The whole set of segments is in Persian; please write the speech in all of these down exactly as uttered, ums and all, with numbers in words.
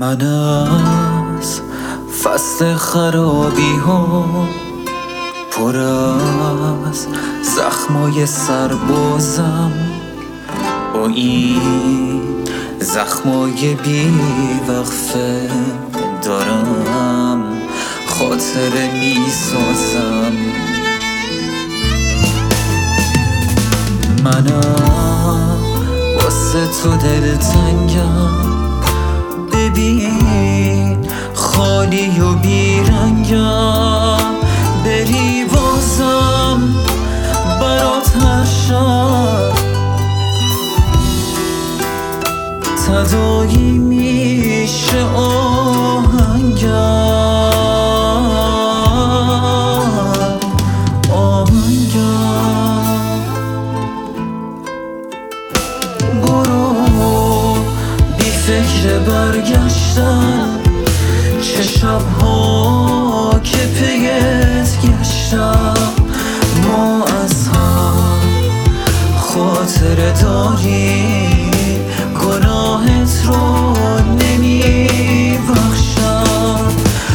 من از فصل خرابی ها پر از زخمای سربازم، با این زخمای بی وقفه دارم خاطره می سازم. منم واسه تو دلتنگم، ببین خالی و بیرنگم، بری بازم برات هر شب تدایی میشه آهنگم آهنگم. برو بی فکر برگشتن، چه شبها که پیت گشتم، ما از هم خاطره داریم، گناهت رو نمی بخشم.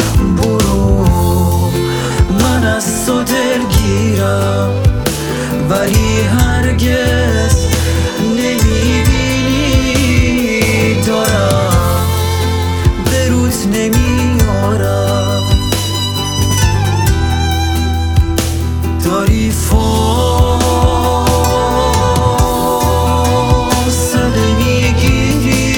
برو من از تو دلگیرم، ولی هرگز نمی بینی دارم به روت نمیارم. داری فاصله میگیری،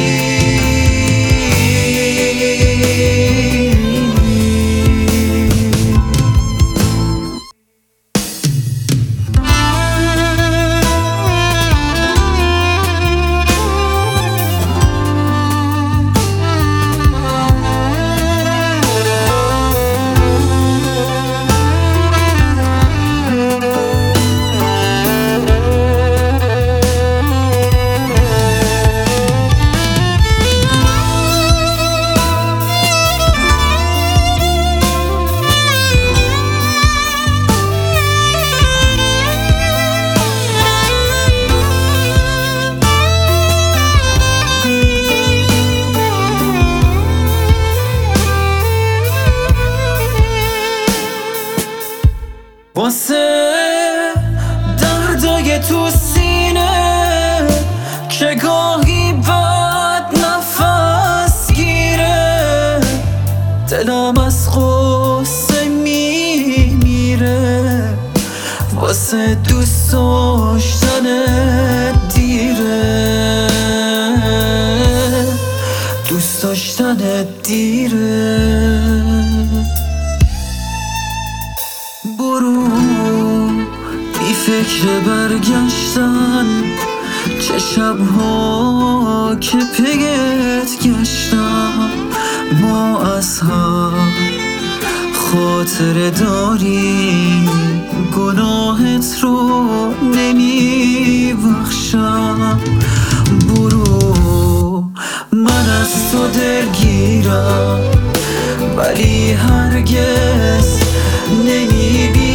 واسه دردای تو سینه که گاهی بد نفس گیره، دلم از غصه میمیره، واسه دوست داشتنت دیره، دوست داشتنت دیره. برو بی فکر برگشتن، چه شبها که پیت گشتم، ما از هم خاطره داریم، گناهت رو نمی بخشم. برو من از تو دلگیرم، ولی هرگز نمی